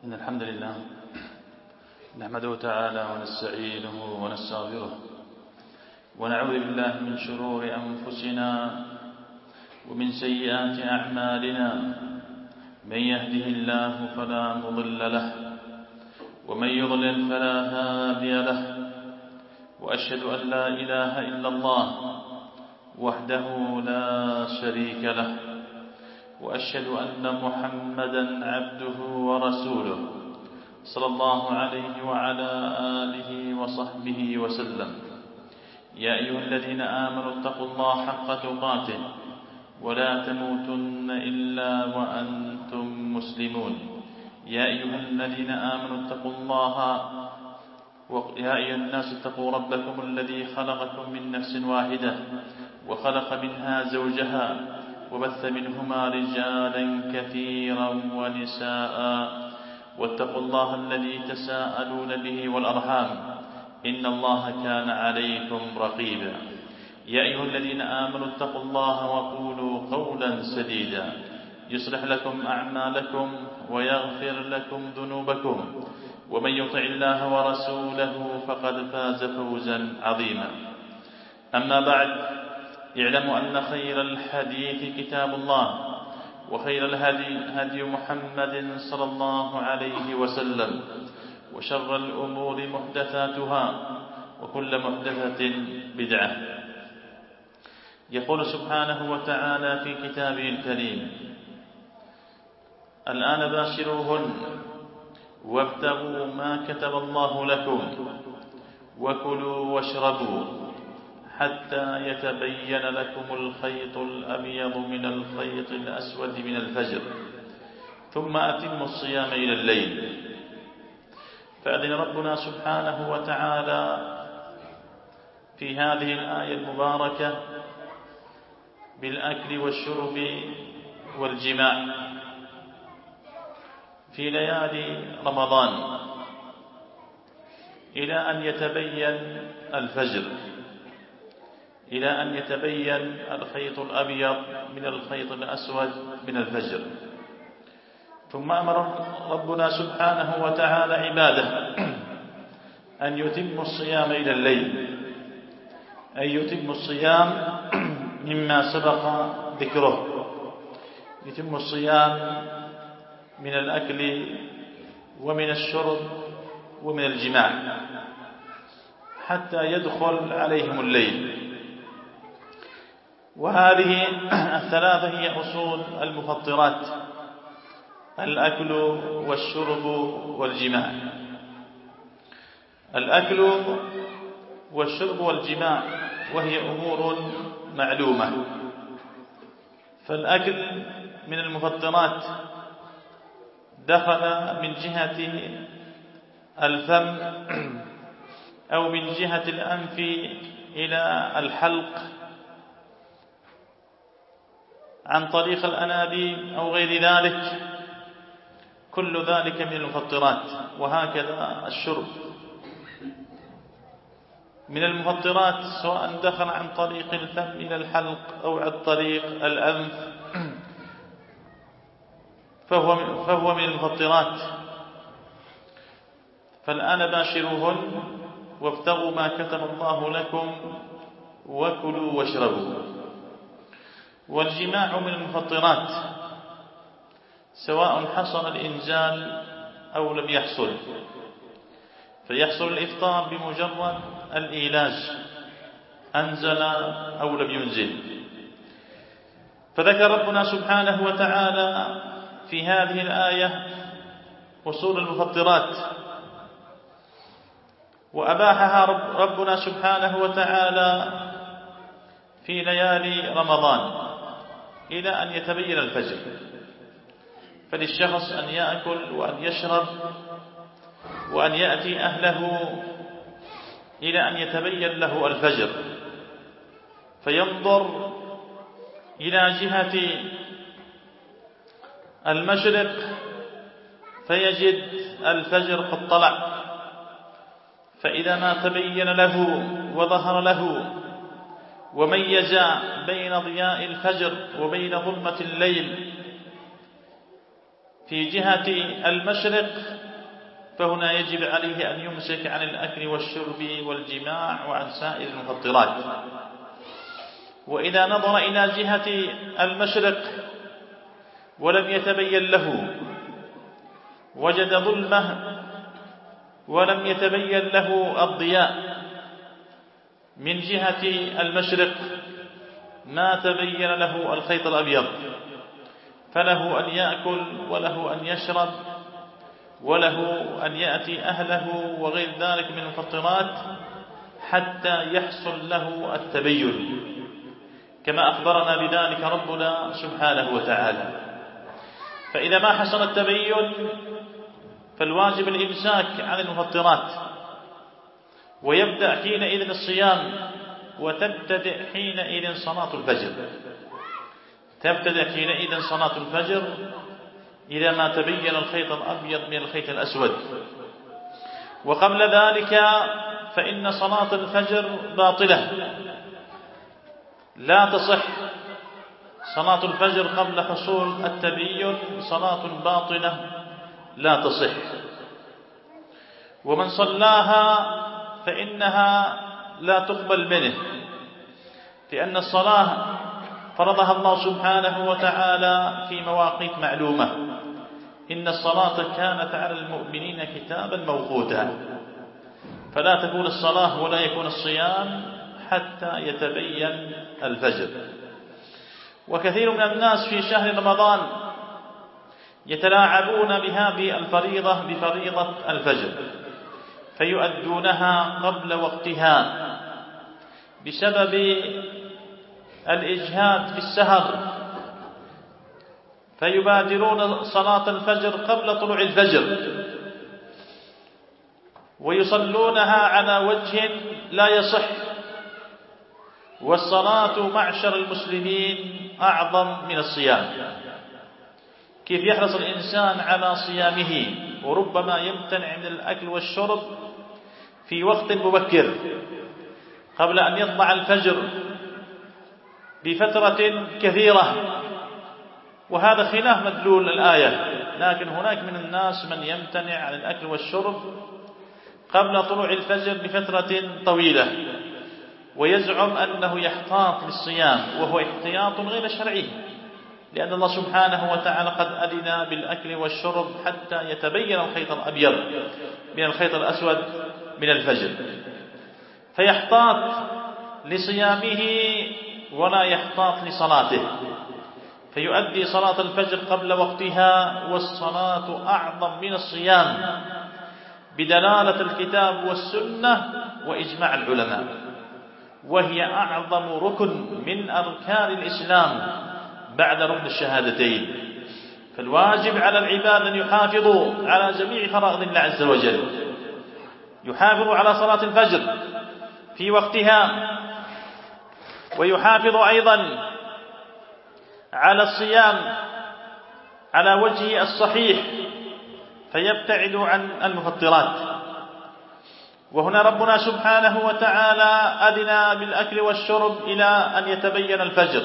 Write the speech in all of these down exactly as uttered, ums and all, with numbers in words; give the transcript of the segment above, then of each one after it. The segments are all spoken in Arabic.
إن الحمد لله نحمده تعالى ونستعينه ونستغفره ونعوذ بالله من شرور أنفسنا ومن سيئات أعمالنا. من يهده الله فلا مضل له ومن يضلل فلا هادي له، وأشهد أن لا إله إلا الله وحده لا شريك له، وأشهد أن محمدا عبده ورسوله صلى الله عليه وعلى آله وصحبه وسلم. يا أيها الذين آمنوا اتقوا الله حق تقاته ولا تموتن إلا وأنتم مسلمون. يا أيها الذين آمنوا اتقوا الله يا أيها الناس اتقوا ربكم الذي خلقكم من نفس واحدة وخلق منها زوجها وبث منهما رجالا كثيرا ونساء، واتقوا الله الذي تساءلون به والأرحام إن الله كان عليكم رقيبا. يا أيها الذين آمنوا اتقوا الله وقولوا قولا سديدا يصلح لكم أعمالكم ويغفر لكم ذنوبكم، ومن يطع الله ورسوله فقد فاز فوزا عظيما. أما بعد، اعلموا أن خير الحديث كتاب الله، وخير الهدي هدي محمد صلى الله عليه وسلم، وشر الأمور محدثاتها وكل محدثة بدعة. يقول سبحانه وتعالى في كتابه الكريم: الآن باشروهن وابتغوا ما كتب الله لكم وكلوا واشربوا حتى يتبين لكم الخيط الأبيض من الخيط الأسود من الفجر ثم أتموا الصيام إلى الليل. فأذن ربنا سبحانه وتعالى في هذه الآية المباركة بالأكل والشرب والجماع في ليالي رمضان إلى أن يتبين الفجر، إلى أن يتبين الخيط الأبيض من الخيط الأسود من الفجر. ثم أمر ربنا سبحانه وتعالى عباده أن يتموا الصيام إلى الليل، أن يتموا الصيام مما سبق ذكره، يتموا الصيام من الأكل ومن الشرب ومن الجماع حتى يدخل عليهم الليل. وهذه الثلاثة هي أصول المفطرات: الأكل والشرب والجماع. الأكل والشرب والجماع وهي أمور معلومة. فالأكل من المفطرات دخل من جهة الفم أو من جهة الأنف إلى الحلق عن طريق الأنابيب أو غير ذلك، كل ذلك من المفطرات. وهكذا الشرب من المفطرات، سواء دخل عن طريق الفم إلى الحلق أو عن طريق الأنف فهو فهو من المفطرات. فالآن باشروهن وابتغوا ما كتب الله لكم وكلوا واشربوا. والجماع من المفطرات سواء حصل الإنزال أو لم يحصل، فيحصل الإفطار بمجرد الإيلاج، أنزل أو لم ينزل. فذكر ربنا سبحانه وتعالى في هذه الآية أصول المفطرات، وأباحها ربنا سبحانه وتعالى في ليالي رمضان إلى أن يتبين الفجر. فللشخص أن يأكل وأن يشرب وأن يأتي أهله إلى أن يتبين له الفجر، فينظر إلى جهة المشرق فيجد الفجر قد طلع. فإذا ما تبين له وظهر له وميز بين ضياء الفجر وبين ظلمة الليل في جهة المشرق فهنا يجب عليه أن يمسك عن الأكل والشرب والجماع وعن سائر المفطرات. وإذا نظر إلى جهة المشرق ولم يتبين له، وجد ظلمة ولم يتبين له الضياء من جهة المشرق، ما تبين له الخيط الأبيض، فله أن يأكل وله أن يشرب وله أن يأتي أهله وغير ذلك من المفطرات حتى يحصل له التبين، كما أخبرنا بذلك ربنا سبحانه وتعالى. فإذا ما حصل التبين فالواجب الإمساك عن المفطرات، ويبدأ حينئذ الصيام، وتبتدئ حينئذ صلاة الفجر. تبتدئ حينئذ صلاة الفجر إذا ما تبين الخيط الأبيض من الخيط الأسود. وقبل ذلك فإن صلاة الفجر باطلة لا تصح. صلاة الفجر قبل حصول التبين صلاة باطلة لا تصح، ومن صلاها فإنها لا تقبل منه، لأن الصلاة فرضها الله سبحانه وتعالى في مواقيت معلومة. إن الصلاة كانت على المؤمنين كتابا موقوتا، فلا تكون الصلاة ولا يكون الصيام حتى يتبين الفجر. وكثير من الناس في شهر رمضان يتلاعبون بهذه الفريضة بفريضة الفجر، فيؤدونها قبل وقتها بسبب الإجهاد في السهر، فيبادرون صلاة الفجر قبل طلوع الفجر ويصلونها على وجه لا يصح. والصلاة معشر المسلمين أعظم من الصيام. كيف يحرص الإنسان على صيامه وربما يمتنع من الأكل والشرب في وقت مبكر قبل أن يطلع الفجر بفترة كثيرة، وهذا خلاف مدلول الآية. لكن هناك من الناس من يمتنع عن الأكل والشرب قبل طلوع الفجر بفترة طويلة ويزعم أنه يحتاط للصيام، وهو احتياط غير شرعي، لأن الله سبحانه وتعالى قد أذن بالأكل والشرب حتى يتبين الخيط الأبيض من الخيط الأسود من الفجر، فيحتاط لصيامه ولا يحتاط لصلاته، فيؤدي صلاة الفجر قبل وقتها، والصلاة أعظم من الصيام بدلالة الكتاب والسنة وإجماع العلماء، وهي أعظم ركن من أركان الإسلام بعد ركن الشهادتين. فالواجب على العباد أن يحافظوا على جميع فرائض الله عز وجل، يحافظوا على صلاة الفجر في وقتها، ويحافظوا أيضا على الصيام على وجهه الصحيح فيبتعدوا عن المفطرات. وهنا ربنا سبحانه وتعالى أذن بالأكل والشرب إلى أن يتبين الفجر،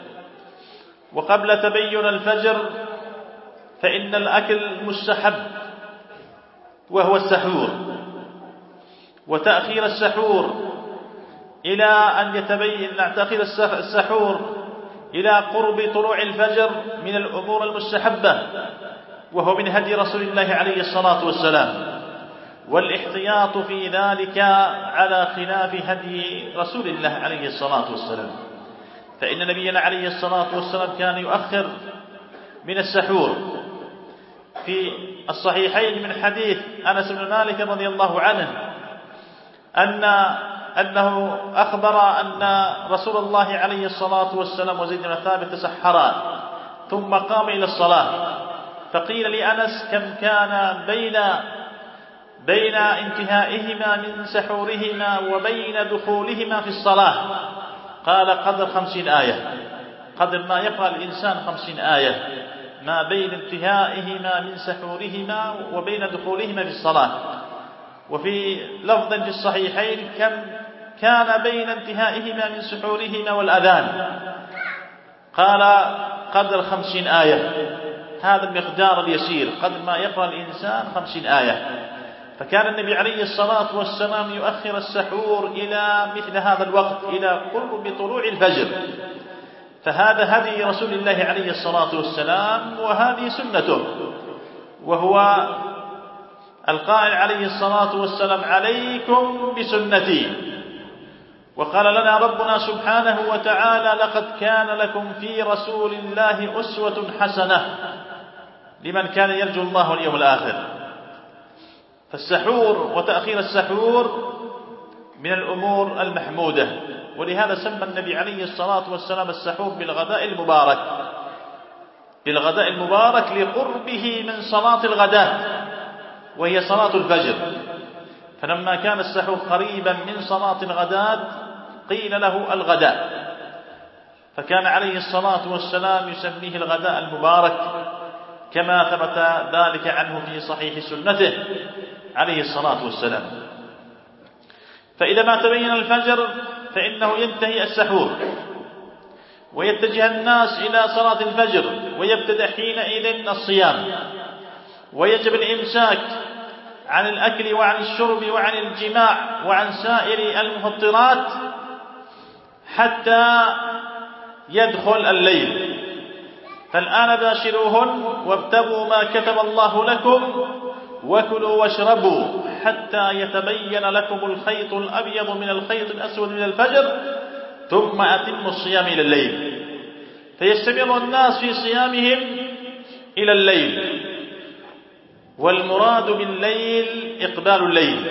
وقبل تبين الفجر فإن الأكل مستحب وهو السحور، وتأخير السحور إلى أن يتبين تأخير السحور إلى قرب طلوع الفجر من الأمور المستحبة، وهو من هدي رسول الله عليه الصلاة والسلام، والاحتياط في ذلك على خلاف هدي رسول الله عليه الصلاة والسلام. فإن نبينا عليه الصلاة والسلام كان يؤخر من السحور. في الصحيحين من حديث أنس بن مالك رضي الله عنه أن أنه أخبر أن رسول الله عليه الصلاة والسلام وزيد بن ثابت تسحرا ثم قام إلى الصلاة، فقيل لأنس كم كان بين بين انتهائهما من سحورهما وبين دخولهما في الصلاة؟ قال قدر خمسين آية، قدر ما يقرأ الإنسان خمسين آية ما بين انتهائهما من سحورهما وبين دخولهما في الصلاة. وفي لفظ في الصحيحين كم كان بين انتهائهما من سحورهما والأذان؟ قال قدر خمسين آية. هذا المقدار اليسير، قد ما يقرأ الإنسان خمسين آية. فكان النبي عليه الصلاة والسلام يؤخر السحور إلى مثل هذا الوقت، إلى قرب طلوع الفجر. فهذا هدي رسول الله عليه الصلاة والسلام، وهذه سنته، وهو القائل عليه الصلاة والسلام: عليكم بسنتي. وقال لنا ربنا سبحانه وتعالى: لقد كان لكم في رسول الله أسوة حسنة لمن كان يرجو الله واليوم الآخر. فالسحور وتأخير السحور من الأمور المحمودة، ولهذا سمى النبي عليه الصلاة والسلام السحور بالغداء المبارك، بالغداء المبارك لقربه من صلاة الغداء وهي صلاة الفجر. فلما كان السحور قريبا من صلاة الغداء قيل له الغداء، فكان عليه الصلاة والسلام يسميه الغداء المبارك، كما ثبت ذلك عنه في صحيح سنته عليه الصلاة والسلام. فإذا ما تبين الفجر فإنه ينتهي السحور، ويتجه الناس إلى صلاة الفجر، ويبتدأ حينئذ الصيام، ويجب الإمساك عن الأكل وعن الشرب وعن الجماع وعن سائر المفطرات حتى يدخل الليل. فالآن باشروهن وابتغوا ما كتب الله لكم وكلوا واشربوا حتى يتبين لكم الخيط الأبيض من الخيط الأسود من الفجر ثم أتموا الصيام إلى الليل. فيستمر الناس في صيامهم إلى الليل. والمراد بالليل إقبال الليل،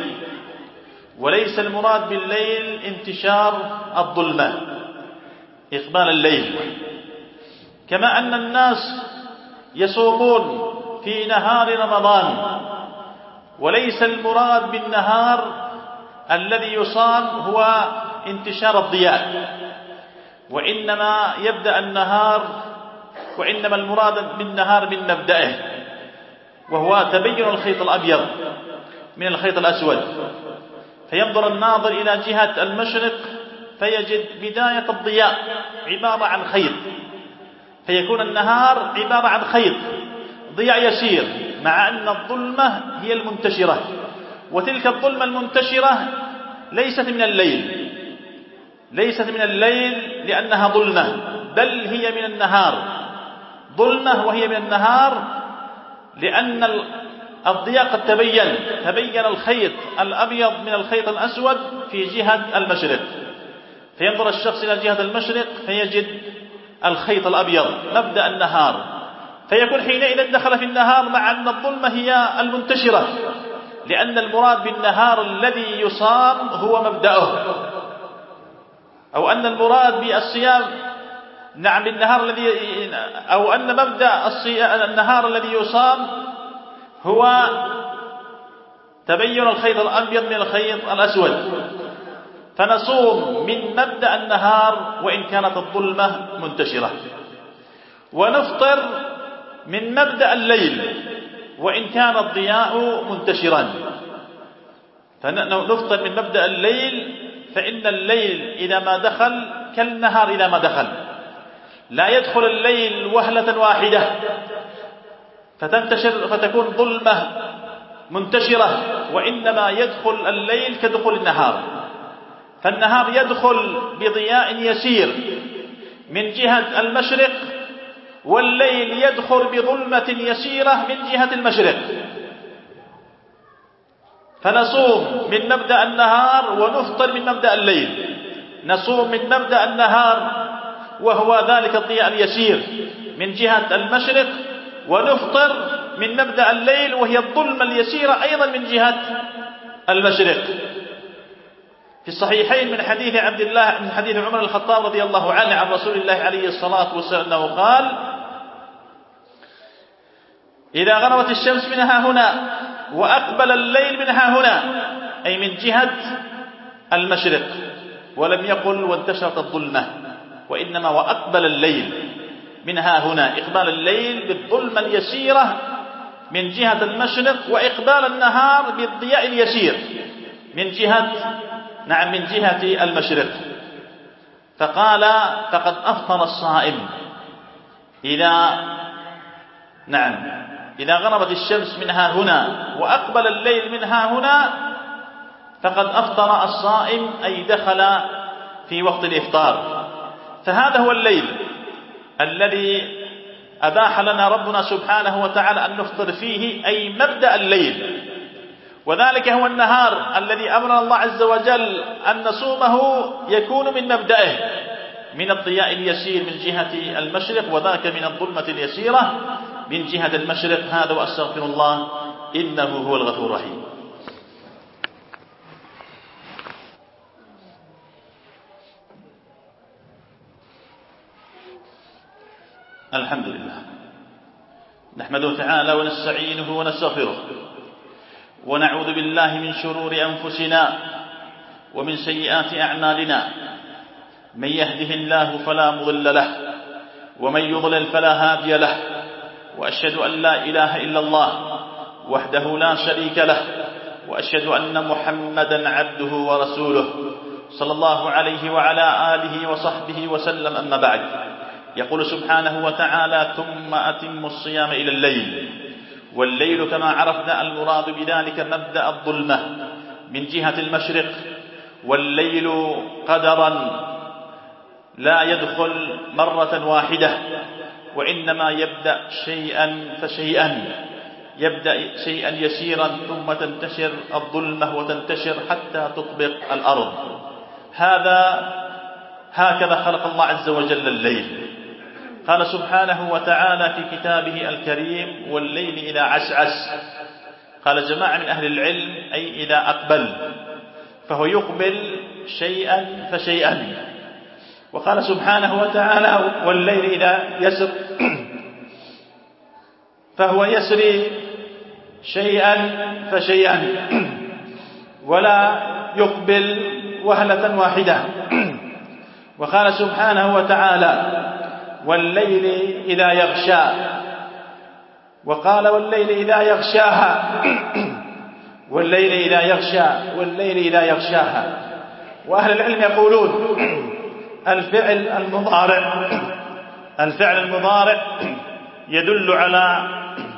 وليس المراد بالليل انتشار الظلمة، إقبال الليل. كما أن الناس يصومون في نهار رمضان، وليس المراد بالنهار الذي يصام هو انتشار الضياء، وإنما يبدأ النهار وإنما المراد بالنهار من مبدأه، وهو تبين الخيط الأبيض من الخيط الأسود. فينظر الناظر إلى جهة المشرق فيجد بداية الضياء عبارة عن خيط، فيكون النهار عبارة عن خيط ضياء يسير، مع أن الظلمة هي المنتشرة، وتلك الظلمة المنتشرة ليست من الليل، ليست من الليل لأنها ظلمة، بل هي من النهار، ظلمة وهي من النهار، لأن الضياء قد تبين تبين الخيط الأبيض من الخيط الأسود في جهة المشرق. فينظر الشخص إلى جهة المشرق فيجد الخيط الأبيض مبدأ النهار، فيكون حينئذ دخل في النهار، مع أن الظلمة هي المنتشرة، لأن المراد بالنهار الذي يصام هو مبدأه، أو أن المراد بالصيام نعم بالنهار الذي أو أن مبدأ النهار الذي يصام هو تبين الخيط الأبيض من الخيط الأسود. فنصوم من مبدأ النهار وإن كانت الظلمة منتشرة، ونفطر من مبدأ الليل وإن كان الضياء منتشرا. فنفطر من مبدأ الليل، فإن الليل إذا ما دخل كالنهار إذا ما دخل، لا يدخل الليل وهلة واحدة فتنتشر فتكون ظلمة منتشرة، وإنما يدخل الليل كدخول النهار. فالنهار يدخل بضياء يسير من جهة المشرق، والليل يدخل بظلمة يسيرة من جهة المشرق. فنصوم من مبدأ النهار ونفطر من مبدأ الليل. نصوم من مبدأ النهار وهو ذلك الضياء اليسير من جهة المشرق، ونفطر من مبدأ الليل وهي الظلمة اليسيرة أيضا من جهة المشرق. في الصحيحين من حديث عبد الله من حديث عمر الخطاب رضي الله عنه عن رسول الله عليه الصلاة والسلام أنه قال: إذا غربت الشمس منها هنا وأقبل الليل منها هنا، أي من جهة المشرق، ولم يقل وانتشرت الظلمة، وإنما وأقبل الليل منها هنا، إقبال الليل بالظلمة اليسيرة من جهة المشرق، وإقبال النهار بالضياء اليسير من جهة نعم من جهة المشرق. فقال: فقد أفطر الصائم إذا نعم، إذا غربت الشمس منها هنا وأقبل الليل منها هنا فقد أفطر الصائم، أي دخل في وقت الإفطار. فهذا هو الليل الذي أباح لنا ربنا سبحانه وتعالى أن نفطر فيه، أي مبدأ الليل. وذلك هو النهار الذي أمر الله عز وجل أن نصومه يكون من مبدأه، من الضياء اليسير من جهة المشرق، وذاك من الظلمة اليسيرة من جهة المشرق. هذا وأستغفر الله إنه هو الغفور الرحيم. الحمد لله، نحمده تعالى ونستعينه ونستغفره، ونعوذ بالله من شرور أنفسنا ومن سيئات أعمالنا. من يهده الله فلا مضل له، ومن يضلل فلا هادي له، وأشهد أن لا إله إلا الله وحده لا شريك له، وأشهد أن محمدا عبده ورسوله صلى الله عليه وعلى آله وصحبه وسلم. أما بعد، يقول سبحانه وتعالى: ثم أتموا الصيام إلى الليل. والليل كما عرفنا المراد بذلك مبدأ الظلمة من جهة المشرق، والليل قدرا لا يدخل مرة واحدة، وإنما يبدأ شيئا فشيئا، يبدأ شيئا يسيرا ثم تنتشر الظلمة وتنتشر حتى تطبق الأرض. هذا هكذا خلق الله عز وجل الليل. قال سبحانه وتعالى في كتابه الكريم: والليل إذا عسعس. قال جماعة من أهل العلم: أي إذا أقبل، فهو يقبل شيئا فشيئا. وقال سبحانه وتعالى: والليل إذا يسر، فهو يسري شيئا فشيئا ولا يقبل وهلة واحدة. وقال سبحانه وتعالى: والليل إذا يغشى. وقال: والليل إذا يغشاها. والليل إذا يغشى، والليل إذا يغشاها. وأهل العلم يقولون: الفعل المضارع الفعل المضارع يدل على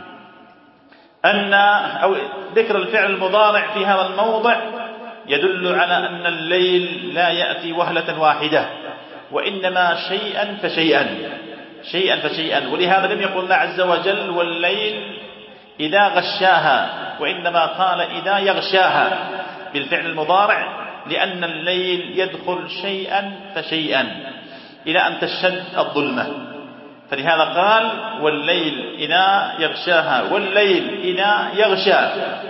أن أو ذكر الفعل المضارع في هذا الموضع يدل على أن الليل لا يأتي وهلة واحدة، وإنما شيئا فشيئا شيئا فشيئا. ولهذا لم يقل الله عز وجل: والليل إذا غشاها، وإنما قال: إذا يغشاها بالفعل المضارع، لأن الليل يدخل شيئا فشيئا إلى أن تشتد الظلمة. فلهذا قال: والليل إذا يغشاها، والليل إذا يغشى.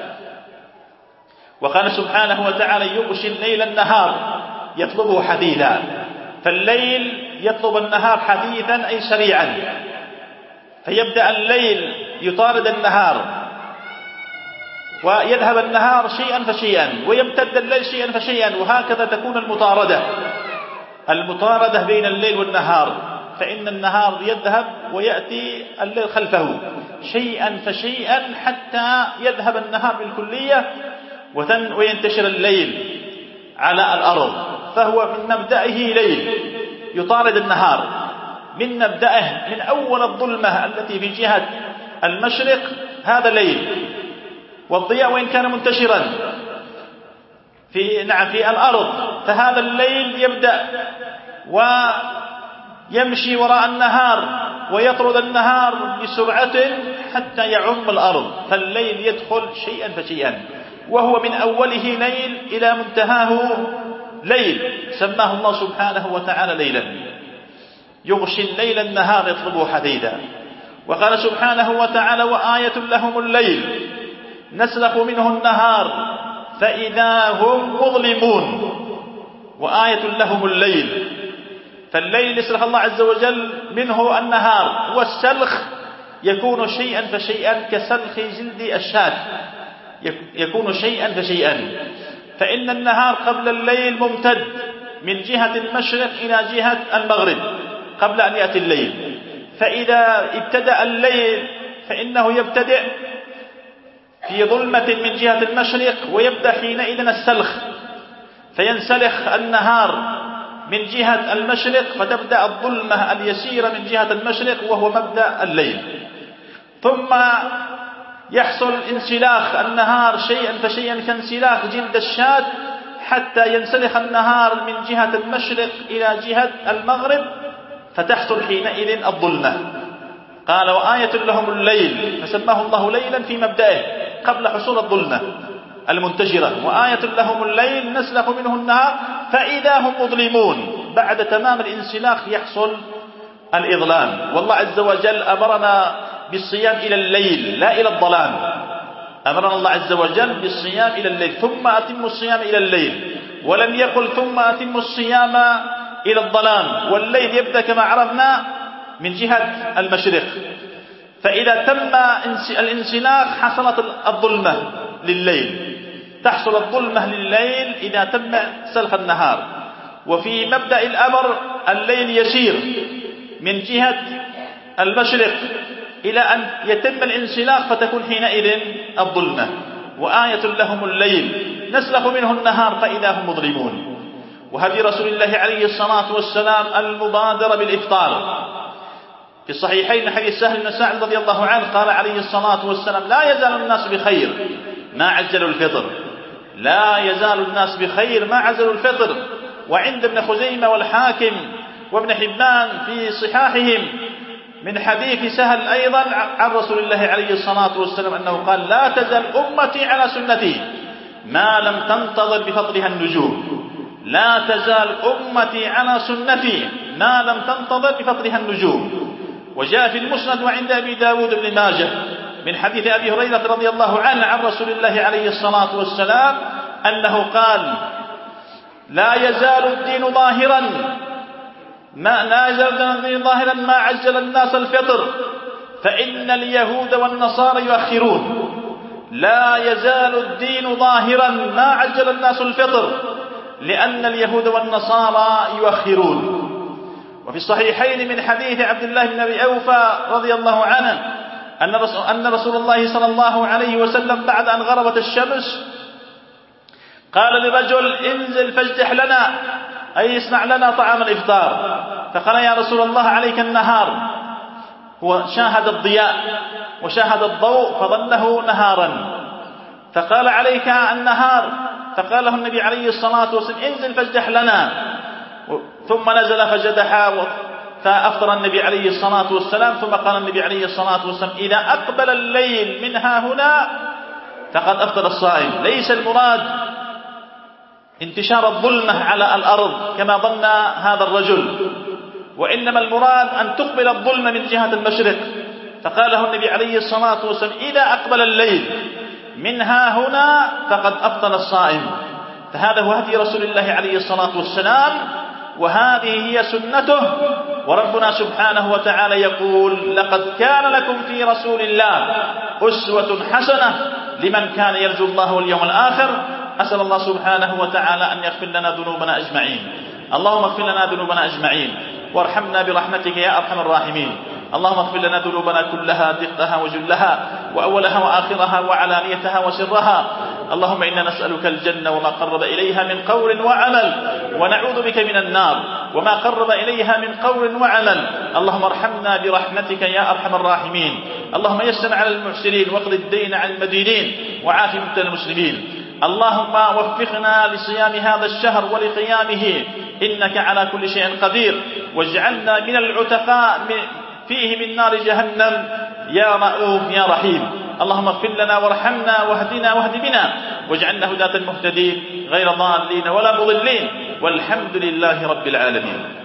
وقال سبحانه وتعالى: يغشي الليل النهار يطلبه حديثا. فالليل يطلب النهار حديثا، أي سريعا، فيبدأ الليل يطارد النهار، ويذهب النهار شيئا فشيئا، ويمتد الليل شيئا فشيئا، وهكذا تكون المطاردة المطاردة بين الليل والنهار. فإن النهار يذهب ويأتي الليل خلفه شيئا فشيئا حتى يذهب النهار بالكلية وينتشر الليل على الأرض. فهو من مبدأه ليل يطارد النهار، من مبدأه من أول الظلمة التي في جهة المشرق هذا ليل، والضياء وإن كان منتشرا في نعم في الأرض، فهذا الليل يبدأ ويمشي وراء النهار ويطرد النهار بسرعة حتى يعم الأرض. فالليل يدخل شيئا فشيئا، وهو من أوله ليل إلى منتهاه ليل، سماه الله سبحانه وتعالى ليلا. يغشي الليل النهار يطلبه حديدا. وقال سبحانه وتعالى: وآية لهم الليل نسلخ منه النهار فإذا هم مظلمون. وآية لهم الليل، فالليل يسلخ الله عز وجل منه النهار، والسلخ يكون شيئا فشيئا كسلخ جلد الشاة، يكون شيئا فشيئا. فإن النهار قبل الليل ممتد من جهة المشرق إلى جهة المغرب قبل أن يأتي الليل. فإذا ابتدأ الليل فإنه يبتدئ في ظلمة من جهة المشرق، ويبدأ حينئذ السلخ، فينسلخ النهار من جهة المشرق، فتبدأ الظلمة اليسيرة من جهة المشرق، وهو مبدأ الليل. ثم يحصل انسلاخ النهار شيئا فشيئا كانسلاخ جلد الشاة حتى ينسلخ النهار من جهة المشرق إلى جهة المغرب، فتحصل حينئذ الظلمة. قال وآية لهم الليل، فسماه الله ليلا في مبدئه قبل حصول الظلمة المنتشرة، وآية لهم الليل نسلخ منه النهار فإذا هم مظلمون. بعد تمام الانسلاخ يحصل الإظلام. والله عز وجل أمرنا بالصيام إلى الليل لا إلى الظلام. أمرنا الله عز وجل بالصيام إلى الليل، ثم أتموا الصيام إلى الليل، ولم يقل ثم أتموا الصيام إلى الظلام. والليل يبدأ كما عرفنا من جهة المشرق، فإذا تم الانسلاخ حصلت الظلمة لليل، تحصل الظلمة لليل إذا تم سلخ النهار. وفي مبدأ الأمر الليل يسير من جهة المشرق إلى أن يتم الانسلاخ فتكون حينئذ الظلمة. وآية لهم الليل نسلخ منه النهار فإذا هم مظلمون. وهدي رسول الله عليه الصلاة والسلام المبادرة بالإفطار. في الصحيحين حديث سهل بن سعد رضي الله عنه قال عليه الصلاة والسلام لا يزال الناس بخير ما عجلوا الفطر، لا يزال الناس بخير ما عجلوا الفطر. وعند ابن خزيمة والحاكم وابن حبان في صحاحهم من حديث سهل أيضا عن رسول الله عليه الصلاة والسلام أنه قال لا تزال أمتي على سنتي ما لم تنتظر بفضلها النجوم. لا تزال أمتي على سنتي ما لم تنتظر بفضلها النجوم. وجاء في المسند وعند أبي داود بن ماجه من حديث أبي هريرة رضي الله عنه عن رسول الله عليه الصلاة والسلام أنه قال لا يزال الدين ظاهرا ما لا يزال الدين ظاهرا ما عجل الناس الفطر فإن اليهود والنصارى يؤخرون. لا يزال الدين ظاهرا ما عجل الناس الفطر لأن اليهود والنصارى يؤخرون. وفي الصحيحين من حديث عبد الله بن أبي أوفى رضي الله عنه أن رسول الله صلى الله عليه وسلم بعد أن غربت الشمس قال لرجل انزل فاجتح لنا أي اصنع لنا طعام الإفطار. فقال يا رسول الله عليك النهار. هو شاهد الضياء وشاهد الضوء فظنه نهارا، فقال عليك النهار. فقال له النبي عليه الصلاة والسلام انزل فاجتح لنا، ثم نزل فجدح فأفطر النبي عليه الصلاة والسلام. ثم قال النبي عليه الصلاة والسلام إذا أقبل الليل من ها هنا فقد أفطر الصائم. ليس المراد انتشار الظلمة على الأرض كما ظن هذا الرجل، وإنما المراد أن تقبل الظلمة من جهة المشرق. فقال له النبي عليه الصلاة والسلام إذا أقبل الليل من ها هنا فقد أفطر الصائم. فهذا هو هدي رسول الله عليه الصلاة والسلام، وهذه هي سنته. وربنا سبحانه وتعالى يقول لقد كان لكم في رسول الله أسوة حسنة لمن كان يرجو الله واليوم الآخر. أسأل الله سبحانه وتعالى أن يغفر لنا ذنوبنا أجمعين. اللهم اغفر لنا ذنوبنا أجمعين وارحمنا برحمتك يا أرحم الراحمين. اللهم اغفر لنا ذنوبنا كلها دقها وجلها وأولها وآخرها وعلانيتها وسرها. اللهم إنا نسألك الجنة وما قرب إليها من قول وعمل، ونعوذ بك من النار وما قرب إليها من قول وعمل. اللهم ارحمنا برحمتك يا أرحم الراحمين. اللهم يسر على المعسرين واقض الدين عن المدينين وعاف مبتلى المسلمين. اللهم وفقنا لصيام هذا الشهر ولقيامه إنك على كل شيء قدير، واجعلنا من العتقاء فيه من نار جهنم يا رؤوف يا رحيم. اللهم اغفر لنا وارحمنا واهدنا واهد بنا واجعلنا هداة مهتدين غير ضالين ولا مضلين، والحمد لله رب العالمين.